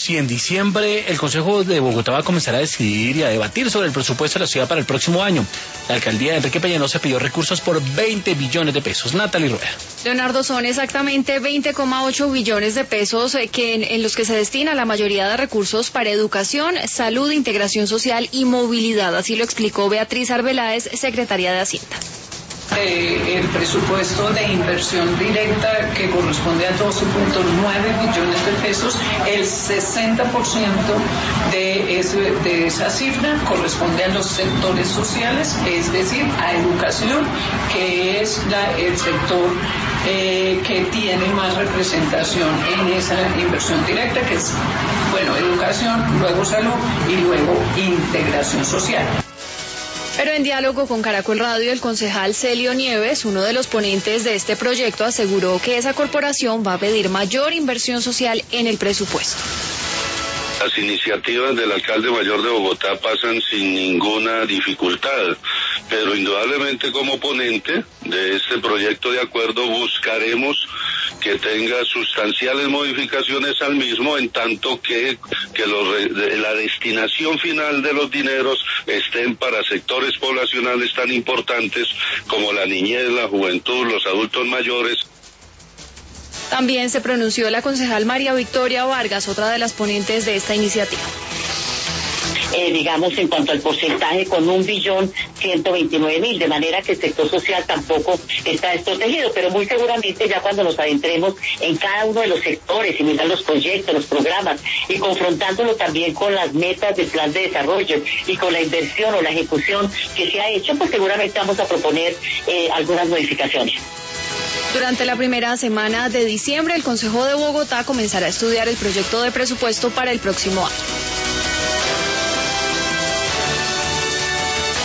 Sí, en diciembre el Consejo de Bogotá va a comenzar a decidir y a debatir sobre el presupuesto de la ciudad para el próximo año. La alcaldía de Enrique Peñalosa pidió recursos por 20 billones de pesos. Natalie Rueda. Leonardo, son exactamente 20,8 billones de pesos en los que se destina la mayoría de recursos para educación, salud, integración social y movilidad. Así lo explicó Beatriz Arbeláez, secretaria de Hacienda. El presupuesto de inversión directa, que corresponde a 12,9 billones de pesos, el 60% de esa cifra corresponde a los sectores sociales, es decir, a educación, que es el sector que tiene más representación en esa inversión directa, que es, educación, luego salud y luego integración social. Pero en diálogo con Caracol Radio, el concejal Celio Nieves, uno de los ponentes de este proyecto, aseguró que esa corporación va a pedir mayor inversión social en el presupuesto. Las iniciativas del alcalde mayor de Bogotá pasan sin ninguna dificultad, pero indudablemente como ponente de este proyecto de acuerdo buscaremos que tenga sustanciales modificaciones al mismo, en tanto que la destinación final de los dineros estén para sectores poblacionales tan importantes como la niñez, la juventud, los adultos mayores. También se pronunció la concejal María Victoria Vargas, otra de las ponentes de esta iniciativa. En cuanto al porcentaje, con 1.129.000, de manera que el sector social tampoco está desprotegido, pero muy seguramente ya cuando nos adentremos en cada uno de los sectores y mirar los proyectos, los programas, y confrontándolo también con las metas del plan de desarrollo y con la inversión o la ejecución que se ha hecho, pues seguramente vamos a proponer algunas modificaciones. Durante la primera semana de diciembre, el Consejo de Bogotá comenzará a estudiar el proyecto de presupuesto para el próximo año.